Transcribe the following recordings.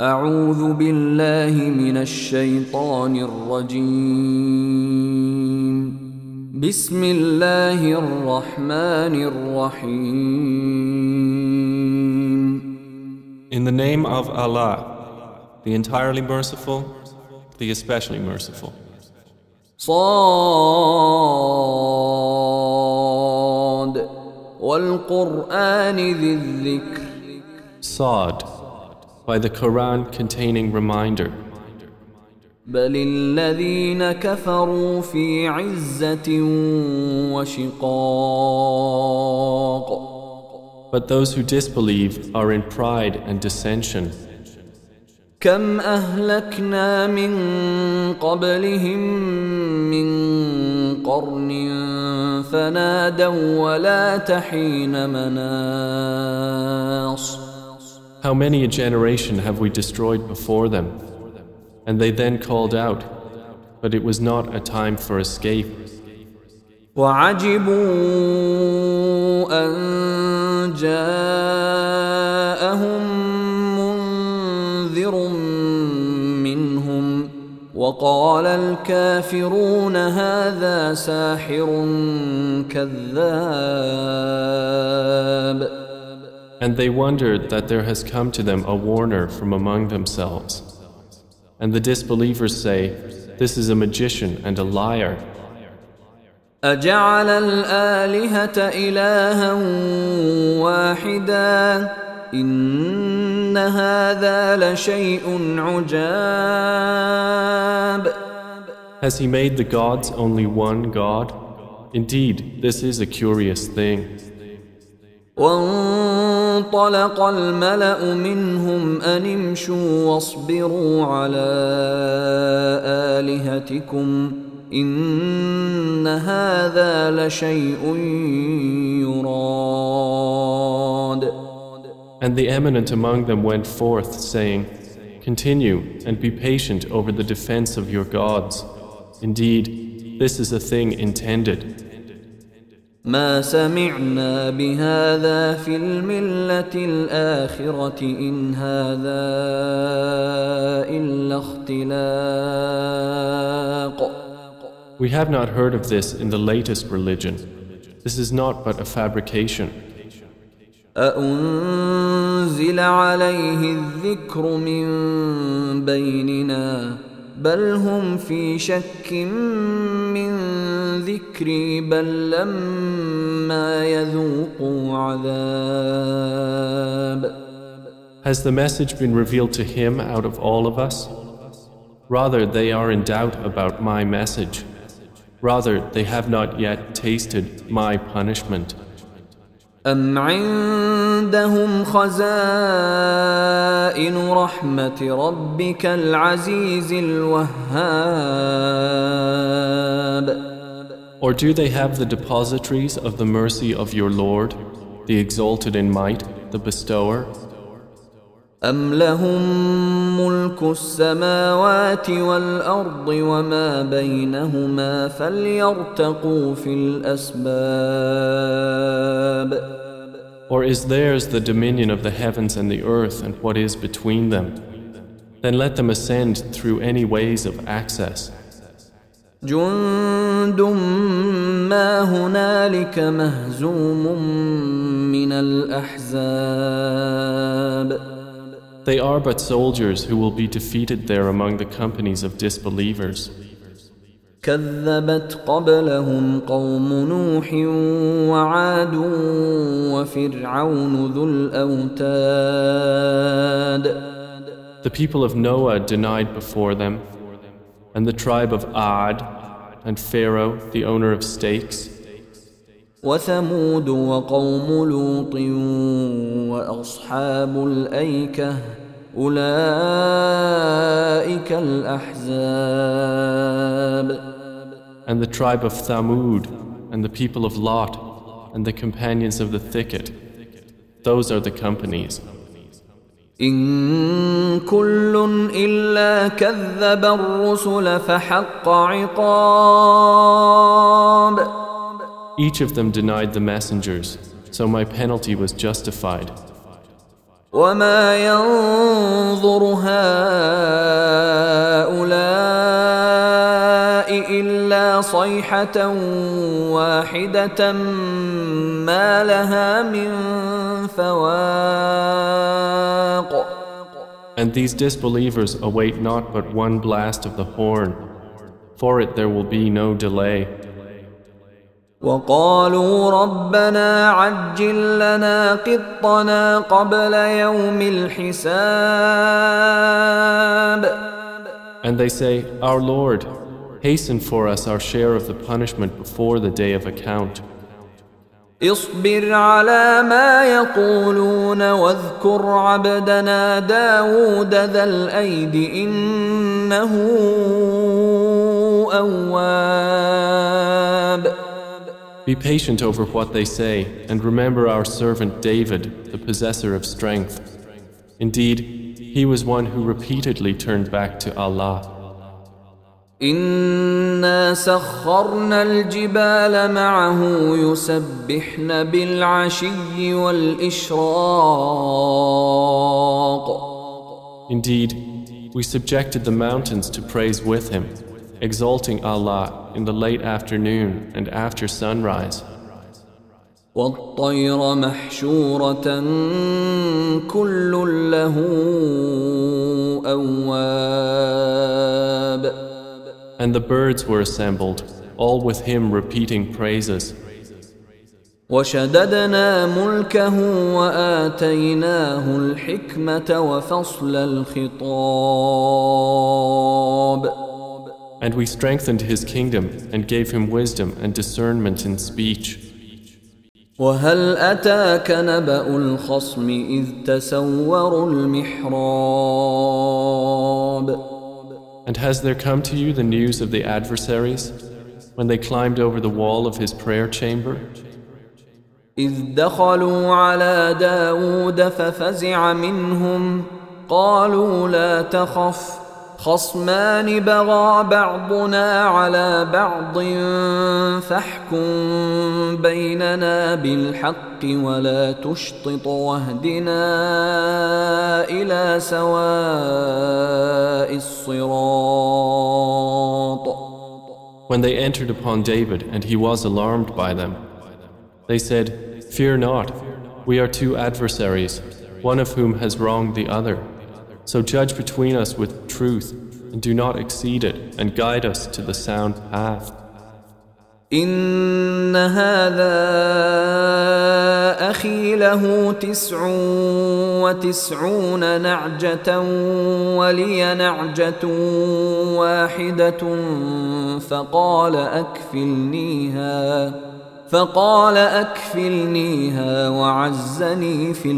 أعوذ بالله من الشيطان الرجيم بسم الله الرحمن الرحيم In the name of Allah, the entirely merciful, the especially merciful. صاد والقرآن ذي الذكر Sa'd, by the Quran containing reminder. بل الذين كفروا في عزة وشقاق But those who disbelieve are in pride and dissension. كم أهلكنا من قبلهم من قرن فنادوا ولا تحين مناص How many a generation have we destroyed before them? And they then called out, but it was not a time for escape. وعجبوا أن جاءهم منذر منهم وقال الكافرون هذا ساحر كذاب. And they wondered that there has come to them a warner from among themselves. And the disbelievers say, this is a magician and a liar. أجعل الآلهة إلها واحدا إن هذا لشيء عجاب. Has he made the gods only one God? Indeed, this is a curious thing. وانطلق الملأ منهم أن امشوا واصبروا على آلهتكم إن هذا لشيء يراد. And the eminent among them went forth, saying, continue and be patient over the defense of your gods. Indeed, this is a thing intended. ما سمعنا بهذا في الملة الآخرة إن هذا إلا اختلاق. We have not heard of this in the latest religion. This is not but a fabrication. أأنزل عليه الذكر من بيننا بل هم في شك من ذكري بل لما يذوقوا عذاب. Has the message been revealed to him out of all of us? Rather, they are in doubt about my message. Rather, they have not yet tasted my punishment. أم عندهم خزائن رحمة ربك العزيز الوهاب. Or do they have the depositories of the mercy of your Lord, the exalted in might, the bestower? أم لهم ملك السماوات والأرض وما بينهما فليرتقوا في الأسباب. Or is theirs the dominion of the heavens and the earth and what is between them? Then let them ascend through any ways of access. جند ما هنالك مهزوم من الأحزاب. They are but soldiers who will be defeated there among the companies of disbelievers. كذبت قبلهم قوم نوح وعاد وفرعون ذو الأوتاد. The people of Noah denied before them, and the tribe of Ad, and Pharaoh, the owner of stakes, وثمود وقوم لوط وأصحاب الأيكة أولئك الأحزاب. and the tribe of Thamud, and the people of Lot, and the companions of the thicket. Those are the companies. إن كل إلا كذب الرسل فحق عقاب. Each of them denied the messengers, so my penalty was justified. وما ينظر هؤلاء إلا صيحة واحدة ما لها من فواق. And these disbelievers await not but one blast of the horn. For it there will be no delay. وقالوا ربنا عجل لنا قطنا قبل يوم الحساب. And they say, Our Lord, hasten for us our share of the punishment before the day of account. اصبر على ما يقولون واذكر عبدنا داود ذا الأيد إنه أواب. Be patient over what they say, and remember our servant David, the possessor of strength. Indeed, he was one who repeatedly turned back to Allah. إنا سخرنا الجبال معه يسبحن بالعشي والإشراق. Indeed, we subjected the mountains to praise with him, exalting Allah in the late afternoon and after sunrise. والطير محشورة كل له أواب. And the birds were assembled, all with him repeating praises. وشددنا ملكه وآتيناه الحكمة وفصل الخطاب. And we strengthened his kingdom and gave him wisdom and discernment in speech. وهل أتاك نبأ الخصم إذ تسوروا المحراب. And has there come to you the news of the adversaries when they climbed over the wall of his prayer chamber? إذ دخلوا على داود ففزع منهم قالوا لا تخف خصمان بغى بعضنا على بعض فاحكم بيننا بالحق ولا تشطط واهدنا إلى سواء الصراط. When they entered upon David and he was alarmed by them, they said, Fear not, we are two adversaries, one of whom has wronged the other. So judge between us with truth, and do not exceed it, and guide us to the sound path. إن هذا أخي له 99 نعجة ولي نعجة واحدة فقال أكفلنيها وعزني في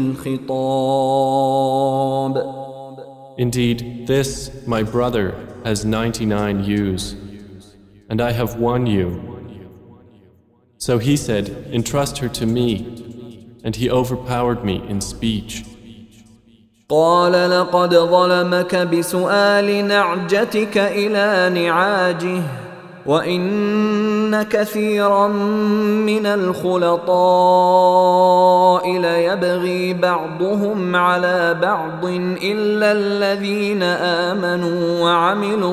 الخطاب. Indeed, this, my brother, has 99 ewes, and I have one ewe. So he said, Entrust her to me, and he overpowered me in speech. قال لقد ظلمك بسؤال نعجتك إلى نعاجه وإن كثيرا من الخلطاء ليبغي بعضهم على بعض إلا الذين آمنوا وعملوا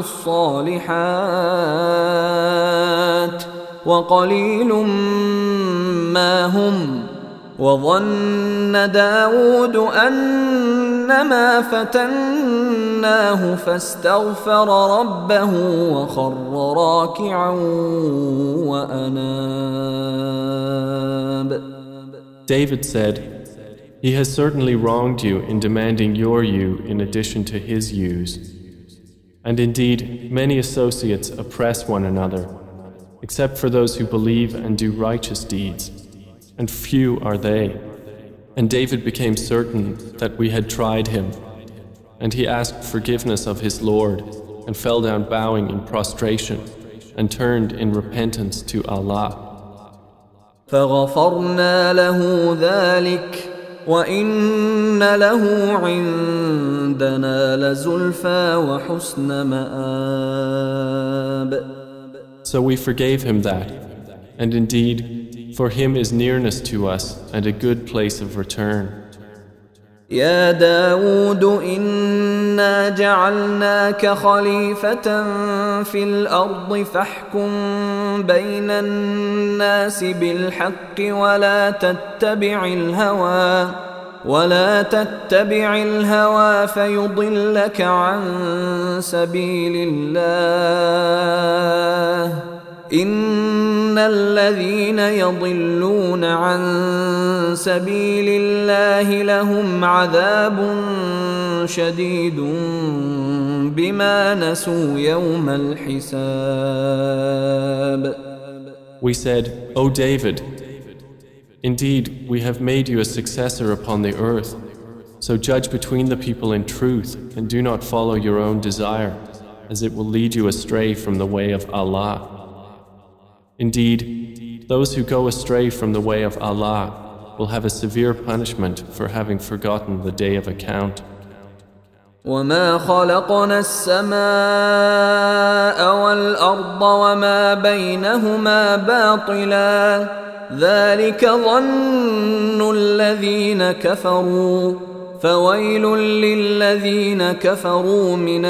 الصالحات وقليل ما هم. وظن داود أنما فتناه فاستغفر ربه وخر راكعا وأناب. David said, He has certainly wronged you in demanding your ewe in addition to his ewes. And indeed, many associates oppress one another, except for those who believe and do righteous deeds. And few are they. And David became certain that we had tried him, and he asked forgiveness of his Lord, and fell down bowing in prostration, and turned in repentance to Allah. فغفرنا له ذلك وإن له عندنا لزلفى وحسن مآب. So we forgave him that, and indeed, for him is nearness to us and a good place of return. يا داود إنا جعلناك خليفة في الأرض فاحكم بين الناس بالحق ولا تتبع الهوى فيضلك عن سبيل الله إن الذين يضلون عن سبيل الله لهم عذاب شديد بما نسوا يوم الحساب. We said, O David, indeed we have made you a successor upon the earth, so judge between the people in truth and do not follow your own desire, as it will lead you astray from the way of Allah. Indeed, those who go astray from the way of Allah will have a severe punishment for having forgotten the day of account. وما خلقنا السماء والأرض وما بينهما باطلا ذلك ظن الذين كفروا فويل للذين كفروا من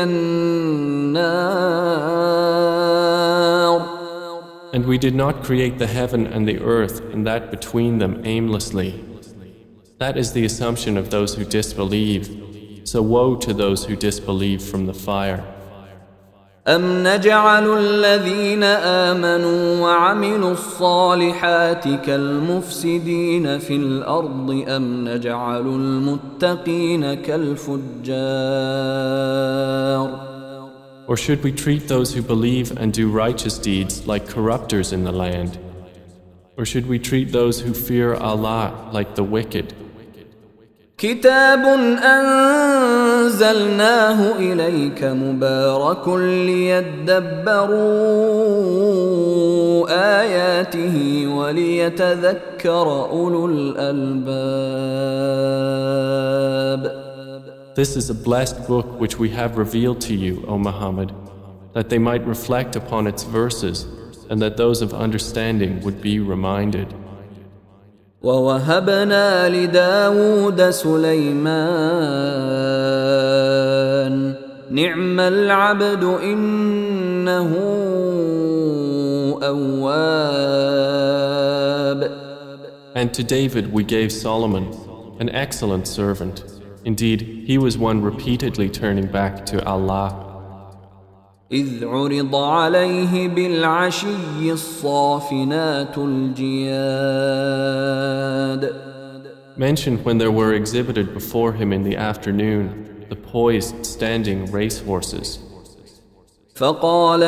النار. And we did not create the heaven and the earth and that between them aimlessly. That is the assumption of those who disbelieve. So woe to those who disbelieve from the fire. أم نجعل الذين آمنوا وعملوا الصالحات كالمفسدين في الأرض أم نجعل المتقين كالفجار. Or should we treat those who believe and do righteous deeds like corrupters in the land? Or should we treat those who fear Allah like the wicked? كتاب أنزلناه إليك مبارك ليدبروا آياته وليتذكر أولو الألباب. This is a blessed book which we have revealed to you, O Muhammad, that they might reflect upon its verses and that those of understanding would be reminded. وَوَهَبْنَا لِدَاوُودَ سُلَيْمَانَ نِعْمَ الْعَبْدُ إِنَّهُ أَوَّابٌ. And to David we gave Solomon, an excellent servant. Indeed, he was one repeatedly turning back to Allah. إذ عرض عليه بالعشي الصافنات الجياد. Mentioned when there were exhibited before him in the afternoon the poised standing racehorses. فقال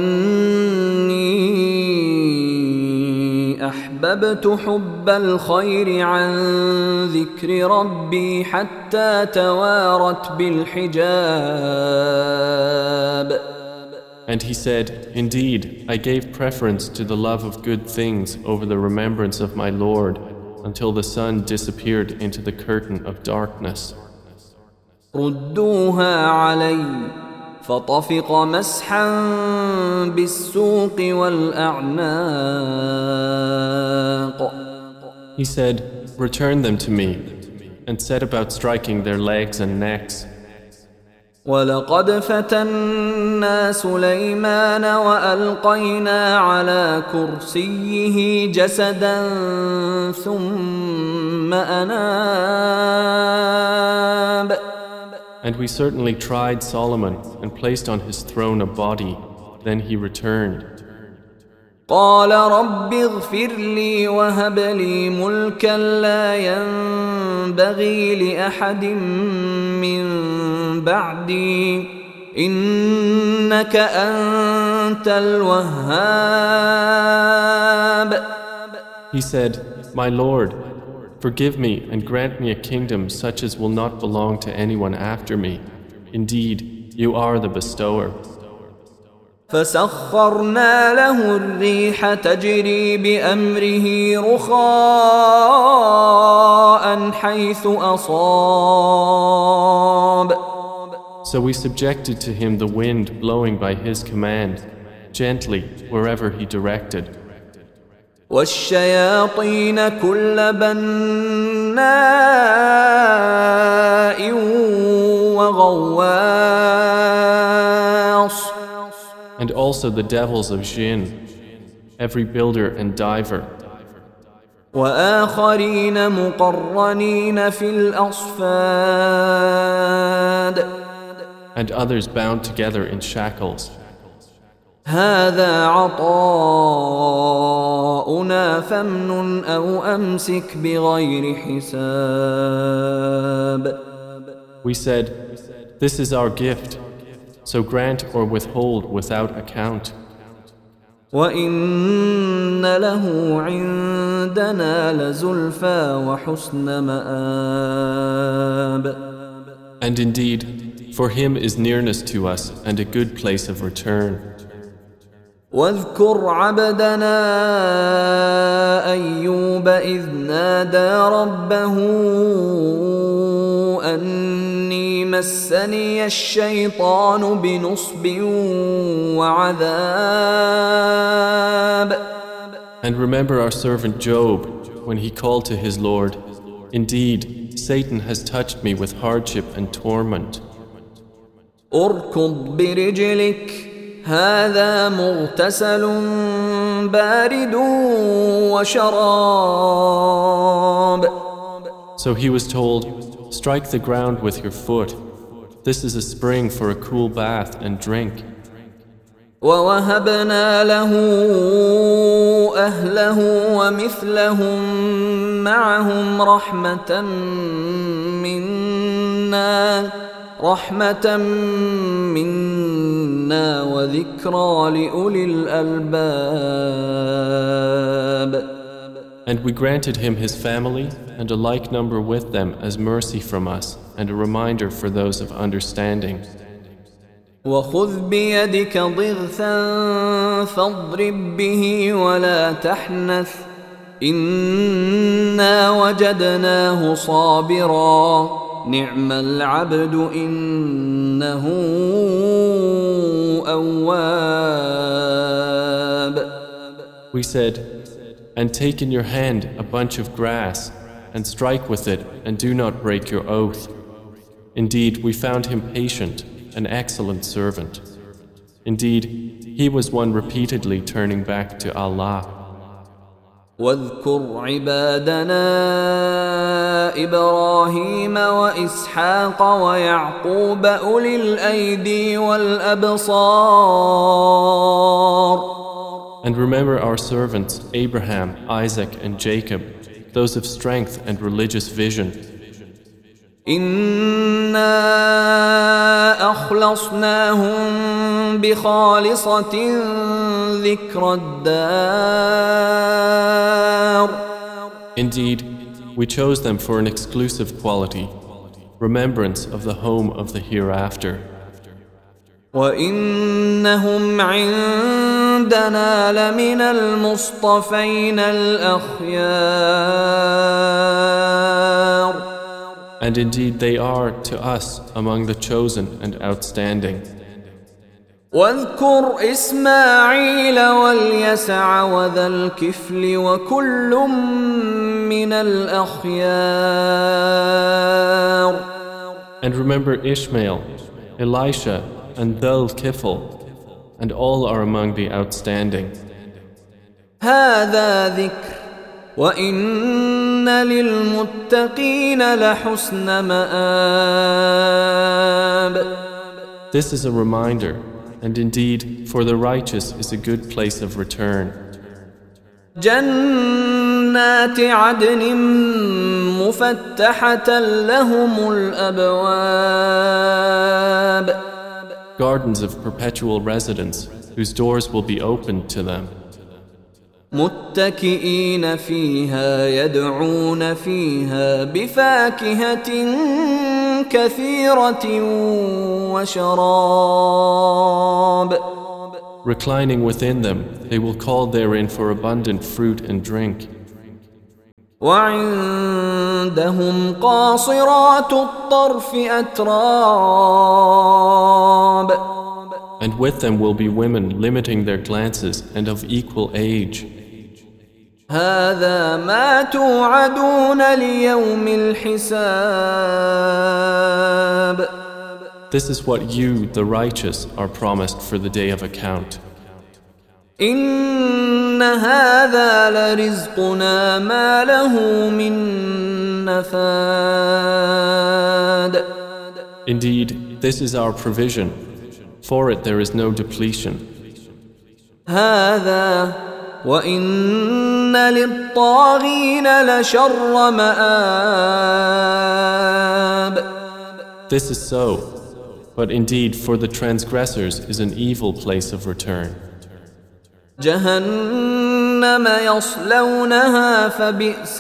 إني أحببت حب الخير عن ذكر ربي حتى توارت بالحجاب. And he said, Indeed, I gave preference to the love of good things over the remembrance of my Lord until the sun disappeared into the curtain of darkness. ردوها علي فطفق مسحا بالسوق والأعناق. He said, Return them to me, and set about striking their legs and necks. ولقد فتنا سليمان وألقينا على كرسيه جسدا ثم أناب. And we certainly tried Solomon and placed on his throne a body, then he returned. قال رب اغفر لي وهب لي ملكا لا ينبغي لأحد من بعدي إنك أنت الوهاب. He said, My Lord, forgive me and grant me a kingdom such as will not belong to anyone after me. Indeed, you are the bestower. فسخرنا له الريح تجري بأمره رخاء حيث أصاب. So we subjected to him the wind blowing by his command, gently wherever he directed. والشياطين كل بناء سواء وغواص. And also the devils of jinn, every builder and diver. وآخرين مقرنين في الأصفاد. And others bound together in shackles. هذا عطاؤنا فامنن أو أمسك بغير حساب. We said, "This is our gift, so grant or withhold without account." وإن له عندنا لزلفى وحسن مآب. And indeed, for him is nearness to us and a good place of return. واذكر عبدنا أيوب إذ نادى ربه أني مسني الشيطان بنصب وعذاب. And remember our servant Job when he called to his Lord, "Indeed, Satan has touched me with hardship and torment." اركض برجلك هذا مغتسل بارد وشراب. So he was told, "Strike the ground with your foot. This is a spring for a cool bath and drink." ووهبنا له أهله ومثلهم معهم رحمة منا وذكرى لأولي الألباب. And we granted him his family and a like number with them as mercy from us and a reminder for those of understanding. وخذ بيدك ضغثا فاضرب به ولا تحنث إنا وجدناه صابرا نعم العبد إنه أواب. We said, "And take in your hand a bunch of grass and strike with it and do not break your oath. Indeed, we found him patient, an excellent servant. Indeed, he was one repeatedly turning back to Allah." واذكر عبادنا إبراهيم وإسحاق ويعقوب أولي الأيدي والأبصار. And remember our servants Abraham, Isaac and Jacob, those of strength and religious vision. إنا أخلصناهم بخالصة ذكر الدار. Indeed, we chose them for an exclusive quality, remembrance of the home of the hereafter. وإنهم عندنا لمن المصطفين الأخيار. And indeed they are to us among the chosen and outstanding. واذكر إسماعيل واليسع وذا الكفل وكل من الأخيار. And remember Ishmael, Elisha, and Dhul Kifl, and all are among the outstanding. هذا ذكر وإن للمتقين لحسن مآب. This is a reminder, and indeed for the righteous is a good place of return. جنات عدن مفتحة لهم الأبواب. Gardens of perpetual residence, whose doors will be opened to them. متكئين فيها يدعون فيها بفاكهة كثيرة وشراب. Reclining within them, they will call therein for abundant fruit and drink. وعندهم قاصرات الطرف أتراب. And with them will be women limiting their glances and of equal age. هذا ما توعدون ليوم الحساب. This is what you, the righteous, are promised for the day of account. إن هذا لرزقنا ما له من نفاد. Indeed, this is our provision. For it there is no depletion. هذا وإن للطاغين لشر مآب. This is so, but indeed for the transgressors is an evil place of return. جهنم يصلونها فبئس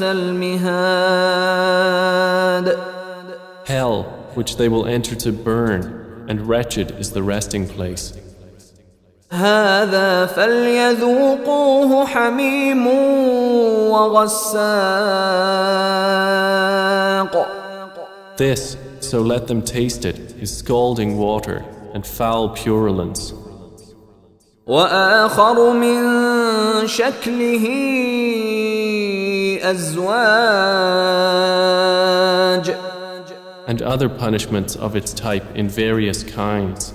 المهاد. Hell, which they will enter to burn, and wretched is the resting place. هذا فليذوقوه حميم وغساق. This, so let them taste it, is scalding water and foul purulence. وآخر من شكله أزواج. And other punishments of its type in various kinds.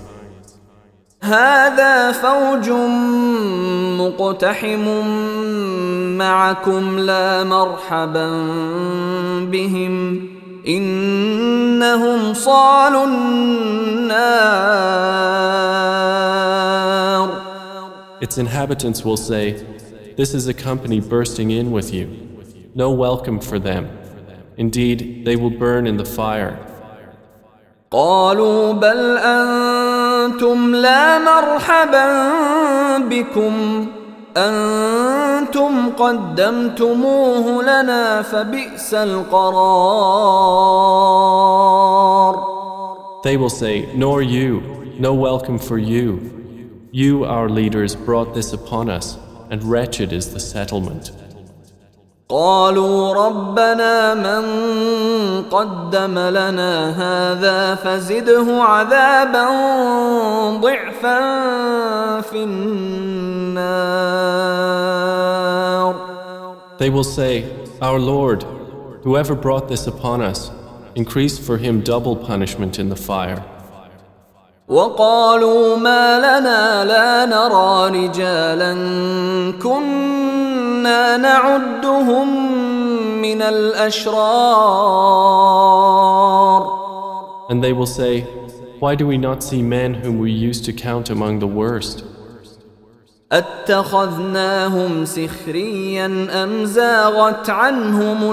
هذا فوج مقتحم معكم لا مرحبا بهم إنهم صالوا النار. Its inhabitants will say, "This is a company bursting in with you. No welcome for them. Indeed, they will burn in the fire." قالوا بل أنتم لا مرحبا بكم أنتم قدمتموه لنا فبئس القرار. They will say, "Nor you, no welcome for you. You, our leaders, brought this upon us, and wretched is the settlement." قالوا ربنا من قدم لنا هذا فزده عذابا ضعفا في النار. They will say, "Our Lord, whoever brought this upon us, increase for him double punishment in the fire." وقالوا ما لنا لا نرى رجالا كنا نعدهم من الأشرار. And they will say, "Why do we not see men whom we used to count among the worst? أتخذناهم سخريا أم زاغت عنهم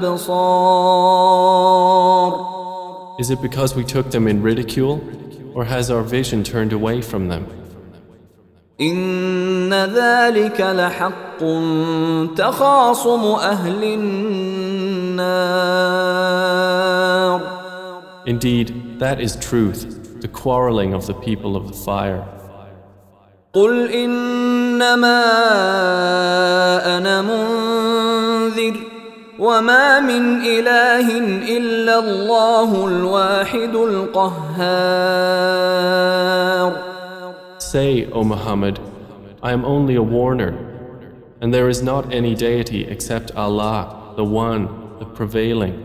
الأبصار. Is it because we took them in ridicule, or has our vision turned away from them? إن ذلك لحق تخاصم أهل النار. Indeed, that is truth, the quarreling of the people of the fire. قل إنما أنا منذر وما من إله إلا الله الواحد القهار. Say, O Muhammad, I am only a warner, and there is not any deity except Allah, the One, the Prevailing.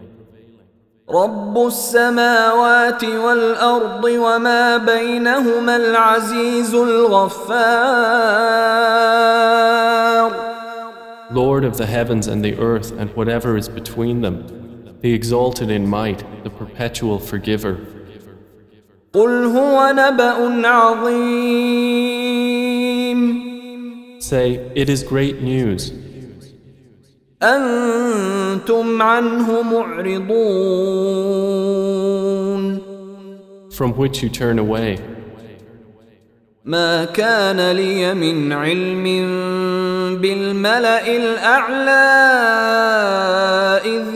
رب السماوات والأرض وما بينهما العزيز الغفار. Lord of the heavens and the earth and whatever is between them, the exalted in might, the perpetual forgiver. قل هو نبأ عظيم. Say, it is great news. أنتم عنه معرضون. From which you turn away. ما كان لي من علم بالملأ الأعلى إذ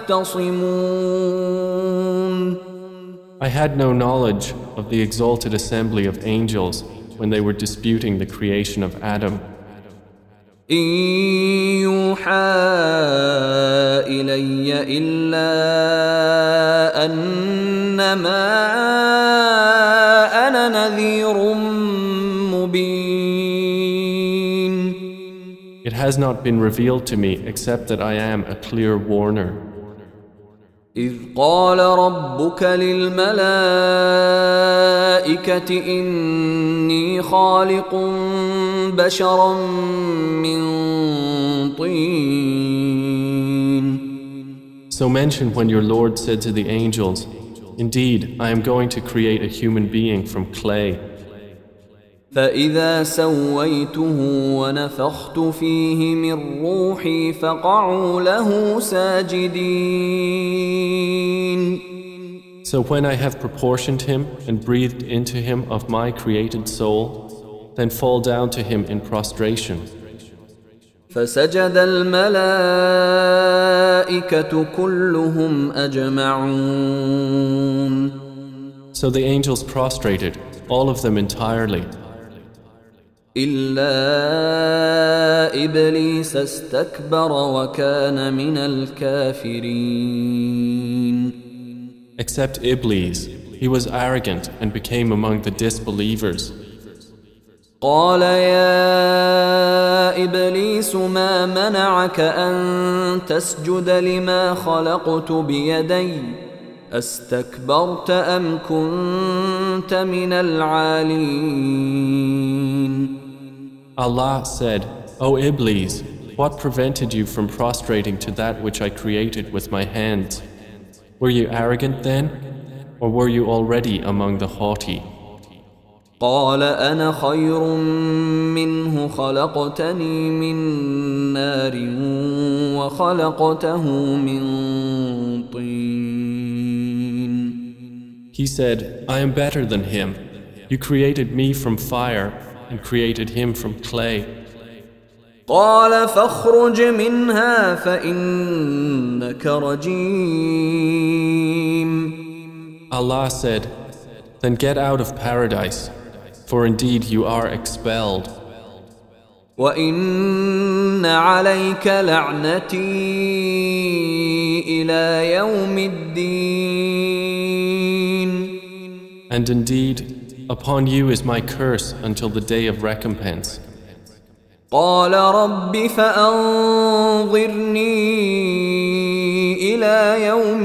يختصمون. I had no knowledge of the exalted assembly of angels when they were disputing the creation of Adam. إن يوحى إلي إلا أنما أنا نذير مبين. It has not been revealed to me except that I am a clear warner. إذ قال ربك للملائكة إني خالق بشرا من طين. So mention when your Lord said to the angels, Indeed, I am going to create a human being from clay. فإذا سويته ونفخت فيه من روحي فقعوا له ساجدين. So when I have proportioned him and breathed into him of my created soul, then fall down to him in prostration. فسجد الملائكة كلهم أجمعون. So the angels prostrated, all of them entirely. إلا إبليس استكبر وكان من الكافرين. Except Iblis, he was arrogant and became among the disbelievers. قال يا إبليس ما منعك أن تسجد لما خلقت بيدي أستكبرت أم كنت من العالين. Allah said, O Iblis, what prevented you from prostrating to that which I created with my hands? Were you arrogant then, or were you already among the haughty? قال أنا خير منه خلقتني من نار وخلقته من طين. He said, I am better than him. You created me from fire and created him from clay. قال فاخرج منها فإنك رجيم. Allah said, Then get out of paradise, for indeed you are expelled. وإن عليك لعنتي إلى يوم الدين. And indeed, upon you is my curse until the day of recompense. قال رب فأنظرني إلى يوم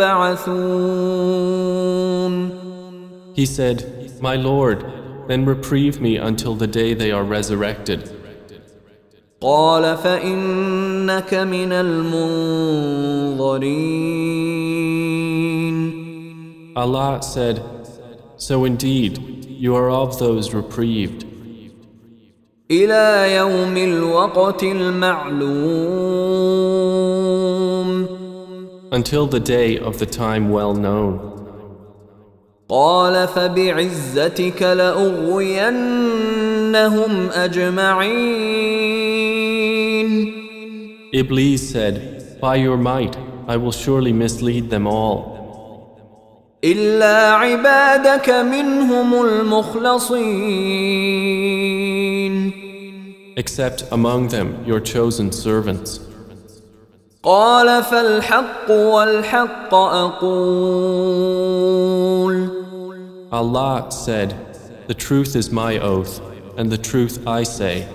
يبعثون. He said, My Lord, then reprieve me until the day they are resurrected. قال فإنك من المنظرين. Allah said, So indeed, you are of those reprieved. إلى يوم الوقت المعلوم. Until the day of the time well known. قال فبعزتك لأغوينهم أجمعين. Iblis said, By your might, I will surely mislead them all. إلا عبادك منهم المخلصين. Except among them your chosen servants. قال فالحق والحق أقول. Allah said, The truth is my oath, and the truth I say.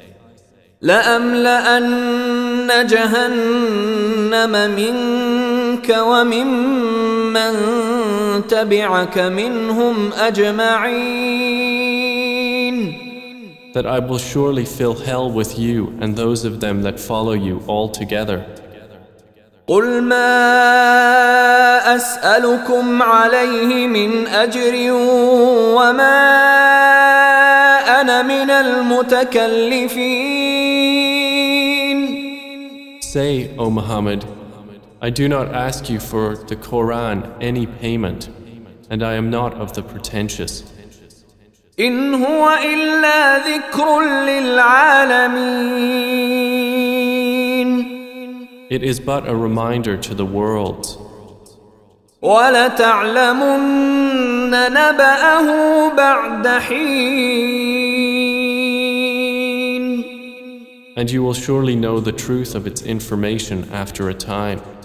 لأملأن جهنم منك وممن تبعك منهم أجمعين. That I will surely fill hell with you and those of them that follow you all together. قل ما أسألكم عليه من أجر وما أنا من المتكلفين. Say, O Muhammad, I do not ask you for the Quran any payment, and I am not of the pretentious. إن هو إلا ذكر للعالمين. It is but a reminder to the worlds. وَلَتَعْلَمُنَّ نَبَأَهُ بَعْدَ حِينٍ. And you will surely know the truth of its information after a time.